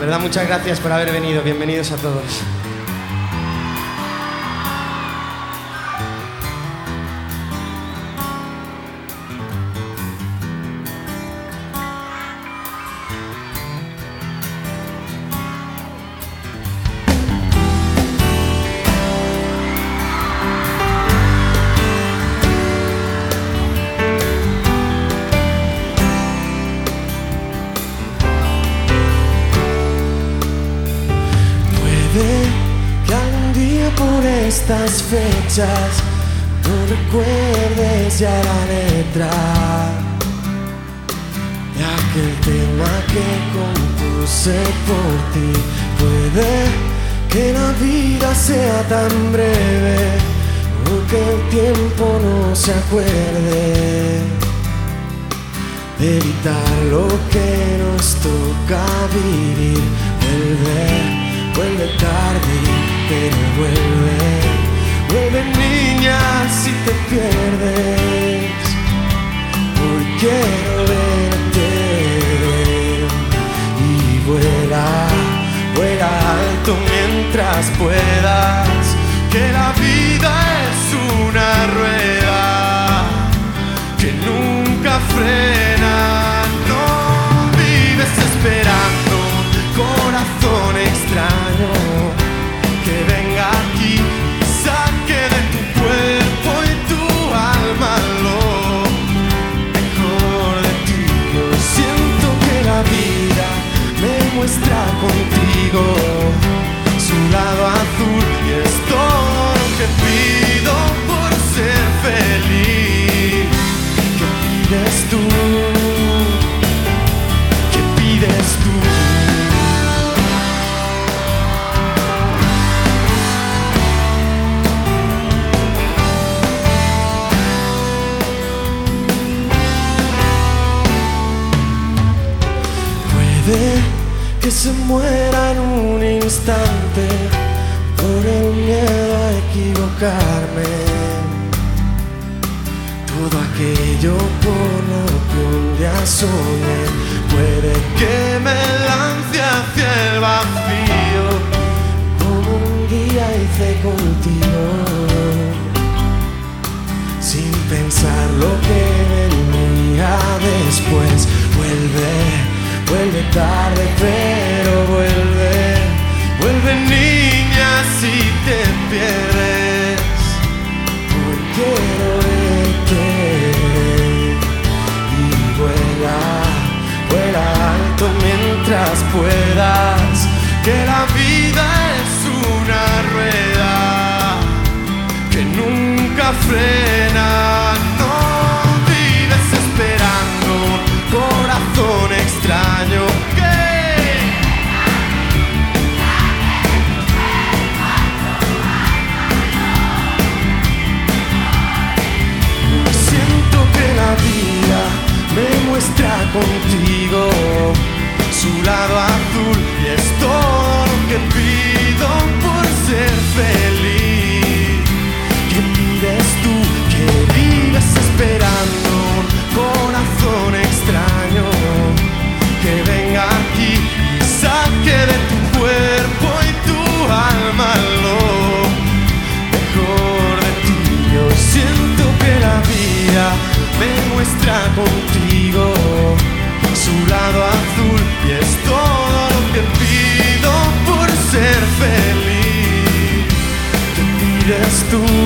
verdad, muchas gracias por haber venido. Bienvenidos a todos. Que algún día por estas fechas no recuerdes ya la letra de aquel tema que compuse por ti. Puede que la vida sea tan breve o que el tiempo no se acuerde de evitar lo que nos toca vivir. Vuelve tarde, pero vuelve niña si te pierdes. Hoy quiero verte y vuela alto mientras puedas, que la vida es una rueda que nunca frena. No vives esperando, corazón extraño, que venga aquí y saque de tu cuerpo y tu alma lo mejor de ti. Yo siento que la vida me muestra contigo su lado azul y es todo lo que pido por ser feliz. ¿Qué pides tú? ¿Qué pides tú? Que se muera en un instante por el miedo a equivocarme. Todo aquello por lo que un día soñé, puede que me lance hacia el vacío, como un día hice contigo, sin pensar lo que vendría después. Vuelve tarde, pero vuelve niña si te pierdes. Hoy quiero verte y vuela alto mientras puedas, que la vida es una rueda que nunca frena. No vives esperando, corazón extraño, que siento que la vida me muestra contigo su lado azul y es todo lo que pido por ser feliz. ¿Qué pides tú? Que vives esperando, corazón extraño, que venga aquí y saque de tu cuerpo y tu alma lo mejor de ti. Yo siento que la vida me muestra contigo su lado azul y es todo lo que pido por ser feliz. ¿Qué pides tú?